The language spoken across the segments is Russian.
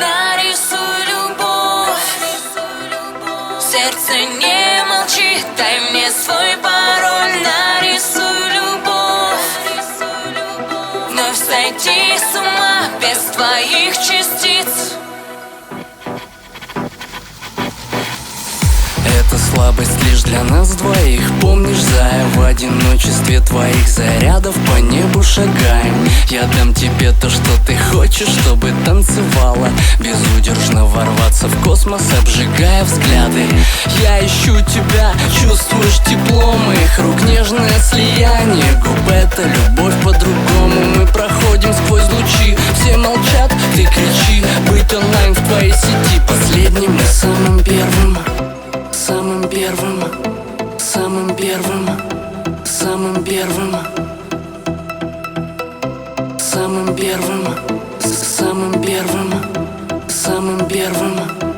Нарисуй любовь. Сердце не молчит, дай мне свой пароль. Нарисуй любовь. Вновь сойти с ума без твоих частиц. Это слабость лишь для нас двоих. Помнишь, зая, в одиночестве твоих зарядов по небу шагаем. Я дам тебе то, что ты хочешь, чтобы танцевала, безудержно ворваться в космос, обжигая взгляды. Я ищу тебя, чувствуешь тепло моих рук, нежное слияние губ. Это любовь по-другому. Мы проходим сквозь лучи, все молчат, ты кричи. Быть онлайн в твоей сети последним и самым первым. Самым первым, самым первым, самым первым, самым первым, самым первым, самым первым,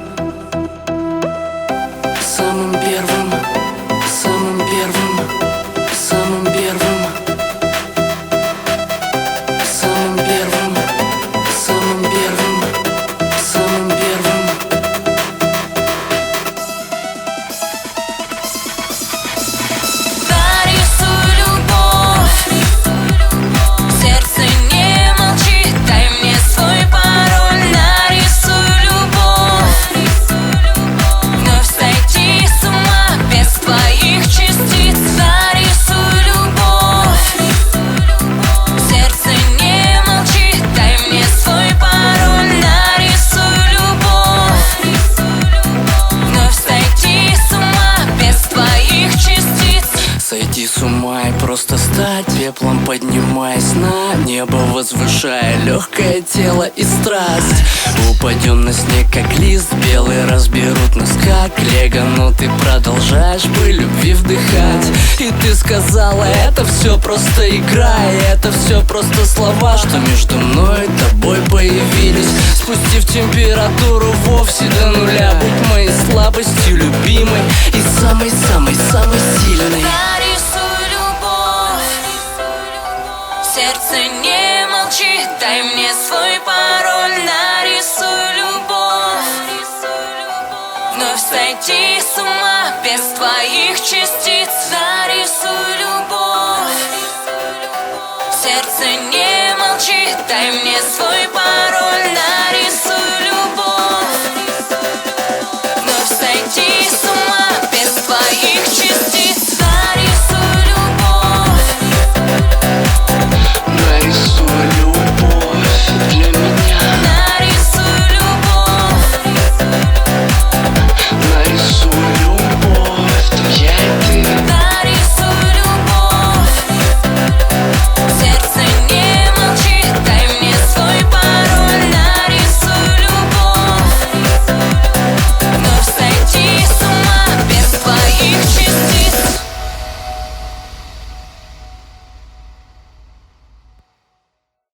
самым первым, самым первым, самым первым, самым первым, самым первым, самым первым. Сойти с ума и просто стать пеплом, поднимаясь на небо, возвышая легкое тело и страсть. Упадем на снег, как лист белый, разберут нас как лего, но ты продолжаешь по любви вдыхать. И ты сказала, это все просто игра, и это все просто слова, что между мной и тобой появились, спустив температуру вовсе до нуля. Будь моей слабостью любимой и самой-самой-самой сильной. Нарисуй любовь. Сердце не молчит, дай мне свой пароль. Нарисуй любовь. Вновь сойти с ума без твоих частиц. Нарисуй любовь. Сердце не молчит, дай мне свой пароль. Нарисуй